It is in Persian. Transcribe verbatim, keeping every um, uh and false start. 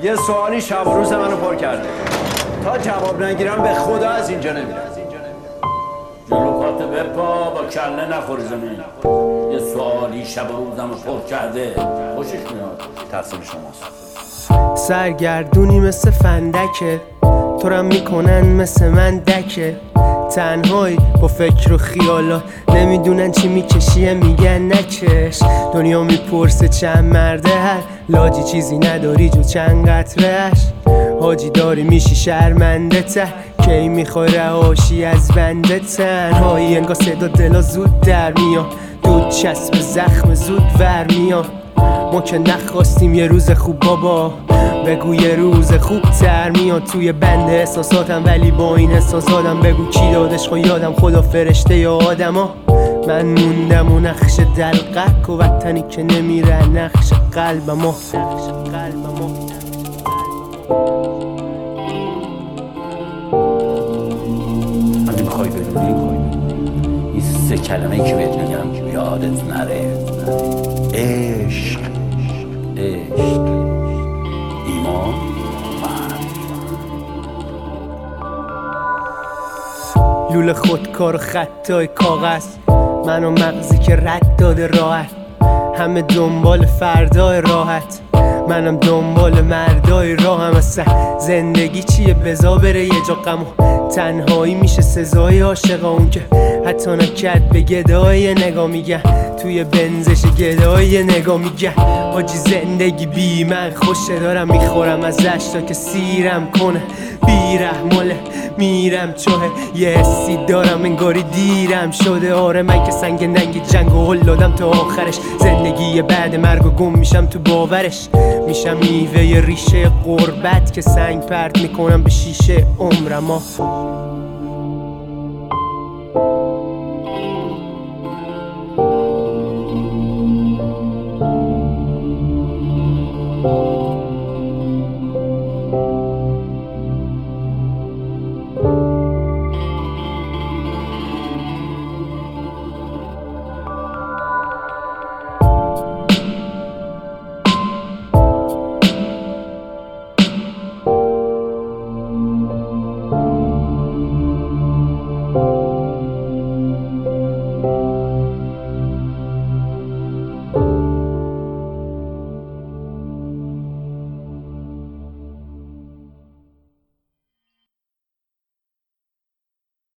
یه سوالی شب و روز منو پر کرده. تا جواب نگیرم به خدا از اینجا نمیرم. جلوکات بپا با کله نخوری زمین. یه سوالی شب و روزمو پر کرده. خوشش میاد. تقصیر شماست. سرگردونی مثل فندکه، تو رم میکنن مثل من دکه. تنهایی با فکر و خیالات، نمیدونن چی میکشیه میگن نکش. دنیا میپرسه چند مرده هر لاجی، چیزی نداری جو چند قطرهش. حاجی داری میشی شرمنده ته، کی میخوای رهاشی از بنده. تنهایی انگار صدا دلا زود در میاد، دود چسب زخم زود ور میاد. ما که نخواستیم یه روز خوب بابا، بگو یه روز خوب تر میاد. توی بند احساساتم ولی با این احساساتم، بگو کی دادش خو یادم، خدا فرشته یا آدما. من موندم و نقش دلقک و وطنی که نمیره نقش قلبما. اگه میخوای بدونی این سه کلمه که بهت میگم یادت نره. عشق، عشق، ایمان، لوله خودکار و خطای کاغذ، من و مغزی که رد داده راحت. همه دنبال فردای راحت، منم دنبال مردای راهم. اصلا زندگی چیه بزا بره یه جا غم و تنهایی میشه سزای عاشقا. اون که حتی نکرد به گدای نگاه میگن، توی بنزش گدای نگاه میگن. آجی زندگی بی من خوشه، دارم میخورم ازش تا که سیرم کنه. بیرحماله میرم چوه، یه حسی دارم انگاری دیرم شده. آره من که سنگ ننگ جنگ و هل دادم تا آخرش. زندگی بعد مرگ و گم میشم تو باورش. میشم میوه ریشه غربت که سنگ پرت میکنم به شیشه عمرم.